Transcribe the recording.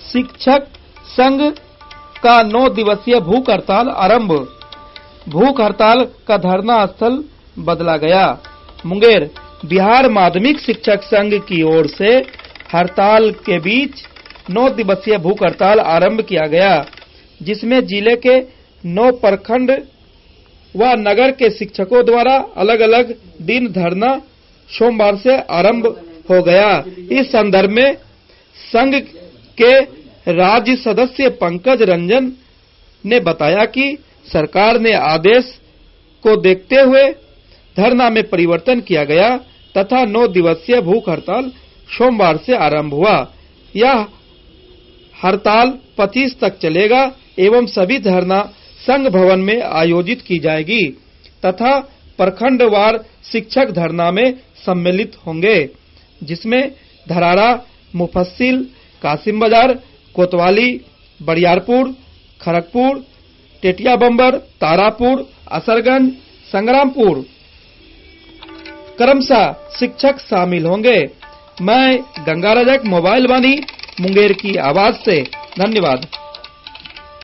शिक्षक संघ का 9 दिवसीय भूख हड़ताल आरंभ। भूख हड़ताल का धरना स्थल बदला गया। मुंगेर बिहार माध्यमिक शिक्षक संघ की ओर से हड़ताल के बीच 9 दिवसीय भूख हड़ताल आरंभ किया गया, जिसमें जिले के 9 प्रखंड व नगर के शिक्षकों द्वारा अलग अलग दिन धरना सोमवार से आरंभ हो गया। इस संदर्भ में संघ के राज्य सदस्य पंकज रंजन ने बताया कि सरकार ने आदेश को देखते हुए धरना में परिवर्तन किया गया तथा 9 दिवसीय भूख हड़ताल सोमवार से आरंभ हुआ। यह हड़ताल 25 तक चलेगा एवं सभी धरना संघ भवन में आयोजित की जाएगी तथा प्रखंडवार शिक्षक धरना में सम्मिलित होंगे, जिसमें धराड़ा, मुफस्सिल, कासिम बाजार, कोतवाली, बरियारपुर, खड़गपुर, टेटिया बम्बर, तारापुर, असरगंज, संग्रामपुर क्रमशः शिक्षक शामिल होंगे। मैं गंगा रजक, मोबाइल वाणी, मुंगेर की आवाज से। धन्यवाद।